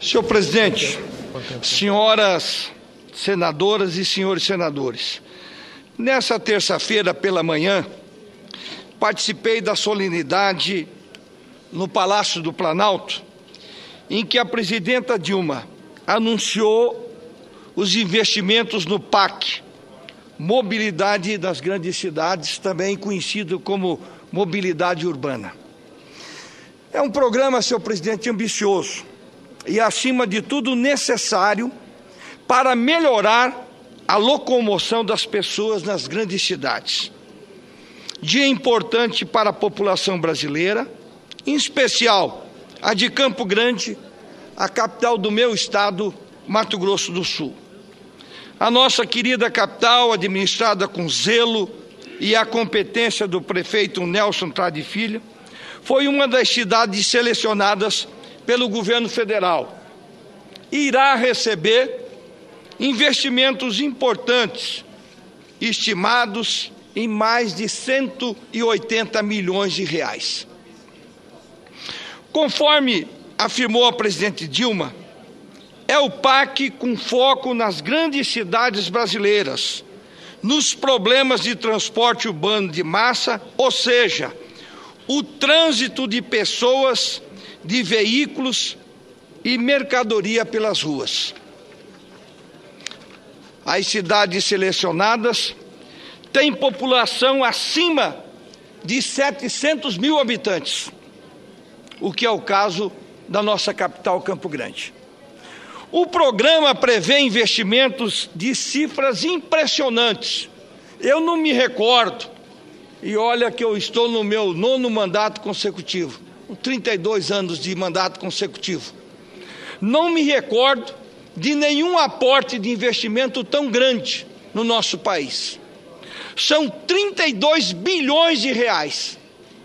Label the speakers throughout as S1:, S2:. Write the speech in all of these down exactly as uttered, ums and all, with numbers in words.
S1: Senhor presidente, senhoras senadoras e senhores senadores, nessa terça-feira pela manhã, participei da solenidade no Palácio do Planalto, em que a presidenta Dilma anunciou os investimentos no P A C, Mobilidade das Grandes Cidades, também conhecido como Mobilidade Urbana. É um programa, senhor presidente, ambicioso e, acima de tudo, necessário para melhorar a locomoção das pessoas nas grandes cidades. Dia importante para a população brasileira, em especial a de Campo Grande, a capital do meu estado, Mato Grosso do Sul. A nossa querida capital, administrada com zelo e a competência do prefeito Nelson Trade Filho, foi uma das cidades selecionadas pelo governo federal. Irá receber investimentos importantes, estimados em mais de cento e oitenta milhões de reais. Conforme afirmou a presidente Dilma, é o P A C com foco nas grandes cidades brasileiras, nos problemas de transporte urbano de massa, ou seja, o trânsito de pessoas, de veículos e mercadoria pelas ruas. As cidades selecionadas têm população acima de setecentos mil habitantes, o que é o caso da nossa capital, Campo Grande. O programa prevê investimentos de cifras impressionantes. Eu não me recordo, e olha que eu estou no meu nono mandato consecutivo, com trinta e dois anos de mandato consecutivo. Não me recordo de nenhum aporte de investimento tão grande no nosso país. São trinta e dois bilhões de reais.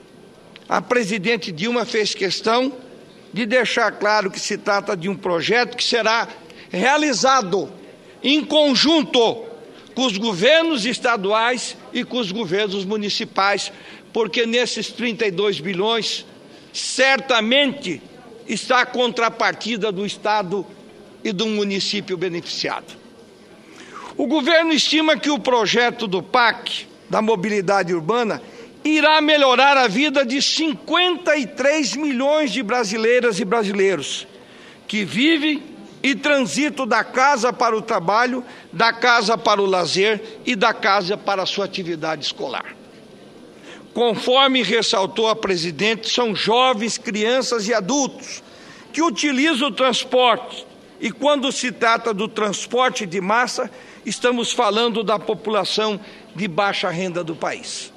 S1: A presidente Dilma fez questão de deixar claro que se trata de um projeto que será realizado em conjunto com os governos estaduais e com os governos municipais, porque nesses trinta e dois bilhões, certamente está a contrapartida do Estado e do município beneficiado. O governo estima que o projeto do P A C, da mobilidade urbana, irá melhorar a vida de cinquenta e três milhões de brasileiras e brasileiros que vivem e transitam da casa para o trabalho, da casa para o lazer e da casa para a sua atividade escolar. Conforme ressaltou a presidente, são jovens, crianças e adultos que utilizam o transporte, e quando se trata do transporte de massa, estamos falando da população de baixa renda do país.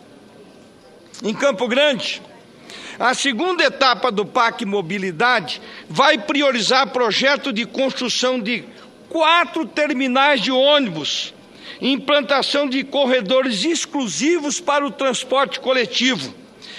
S1: Em Campo Grande, a segunda etapa do P A C Mobilidade vai priorizar projeto de construção de quatro terminais de ônibus, implantação de corredores exclusivos para o transporte coletivo,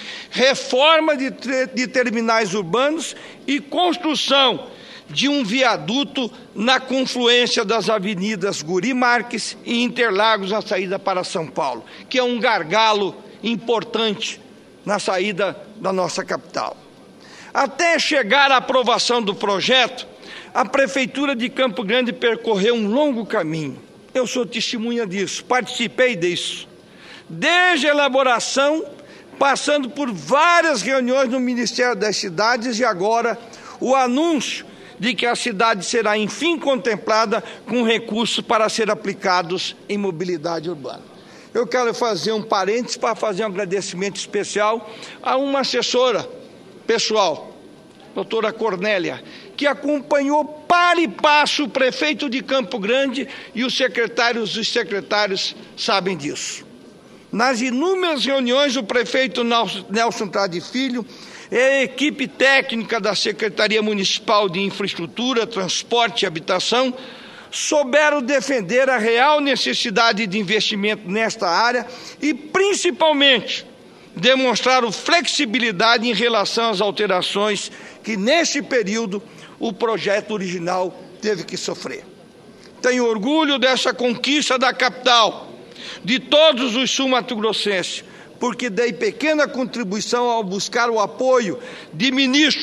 S1: reforma de, de terminais urbanos e construção de um viaduto na confluência das avenidas Guri Marques e Interlagos na saída para São Paulo, que é um gargalo importante na saída da nossa capital. Até chegar à aprovação do projeto, a Prefeitura de Campo Grande percorreu um longo caminho. Eu sou testemunha disso, participei disso. Desde a elaboração, passando por várias reuniões no Ministério das Cidades e agora o anúncio de que a cidade será, enfim, contemplada com recursos para ser aplicados em mobilidade urbana. Eu quero fazer um parênteses para fazer um agradecimento especial a uma assessora pessoal, doutora Cornélia, que acompanhou para e passo o prefeito de Campo Grande e os secretários e secretários sabem disso. Nas inúmeras reuniões, o prefeito Nelson Trade Filho e a equipe técnica da Secretaria Municipal de Infraestrutura, Transporte e Habitação souberam defender a real necessidade de investimento nesta área e, principalmente, demonstraram flexibilidade em relação às alterações que, neste período, o projeto original teve que sofrer. Tenho orgulho dessa conquista da capital, de todos os sul-mato-grossenses, porque dei pequena contribuição ao buscar o apoio de ministros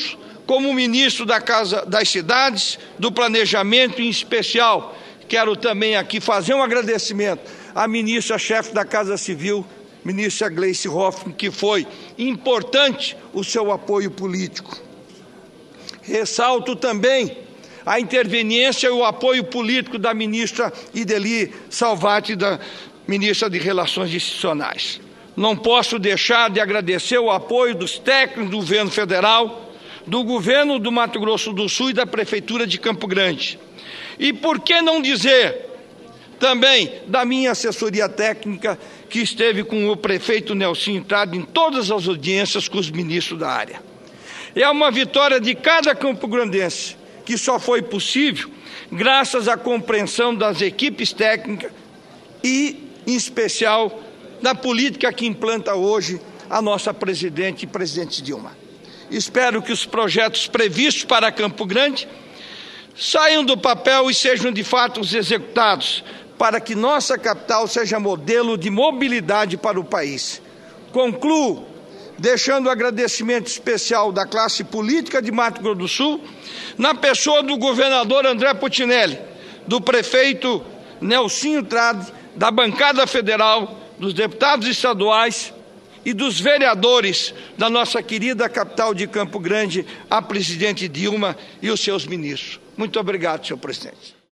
S1: como ministro da Casa das Cidades, do Planejamento, em especial, quero também aqui fazer um agradecimento à ministra-chefe da Casa Civil, ministra Gleice Hoffmann, que foi importante o seu apoio político. Ressalto também a interveniência e o apoio político da ministra Ideli Salvati, da ministra de Relações Institucionais. Não posso deixar de agradecer o apoio dos técnicos do governo federal, do governo do Mato Grosso do Sul e da Prefeitura de Campo Grande. E por que não dizer também da minha assessoria técnica, que esteve com o prefeito Nelsinho Trade em todas as audiências com os ministros da área. É uma vitória de cada campograndense, que só foi possível graças à compreensão das equipes técnicas e, em especial, da política que implanta hoje a nossa presidente e presidente Dilma. Espero que os projetos previstos para Campo Grande saiam do papel e sejam de fato executados, para que nossa capital seja modelo de mobilidade para o país. Concluo deixando um agradecimento especial da classe política de Mato Grosso do Sul, na pessoa do governador André Putinelli, do prefeito Nelsinho Trade, da bancada federal, dos deputados estaduais e dos vereadores da nossa querida capital de Campo Grande, a presidente Dilma e os seus ministros. Muito obrigado, senhor presidente.